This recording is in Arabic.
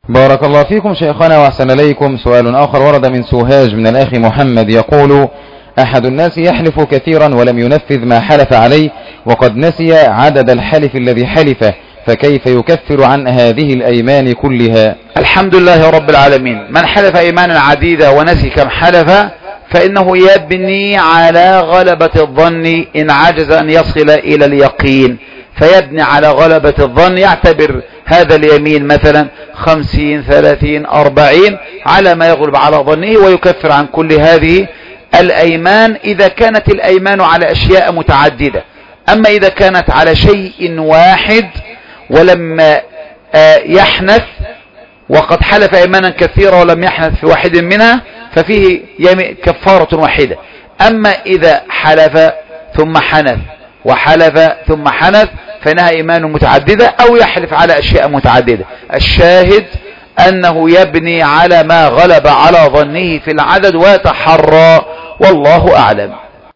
بارك الله فيكم شيخنا وأحسن إليكم. سؤال آخر ورد من سوهاج من الأخ محمد يقول: أحد الناس يحلف كثيرا ولم ينفذ ما حلف عليه وقد نسي عدد الحلف الذي حلفه، فكيف يكفر عن هذه الأيمان كلها؟ الحمد لله رب العالمين. من حلف أيمانا عديدة ونسي كم حلف فإنه يبني على غلبة الظن إن عجز أن يصل إلى اليقين، فيبني على غلبة الظن، يعتبر هذا اليمين مثلا 50 30 40 على ما يغلب على ظنه، ويكفر عن كل هذه الأيمان إذا كانت الأيمان على أشياء متعددة. أما إذا كانت على شيء واحد ولم يحنث وقد حلف أيمانا كثيرة ولم يحنث في واحد منها ففيه كفارة واحدة. أما إذا حلف ثم حنث وحلف ثم حنث فإنها إيمان متعددة أو يحلف على أشياء متعددة. الشاهد أنه يبني على ما غلب على ظنه في العدد ويتحرى، والله أعلم.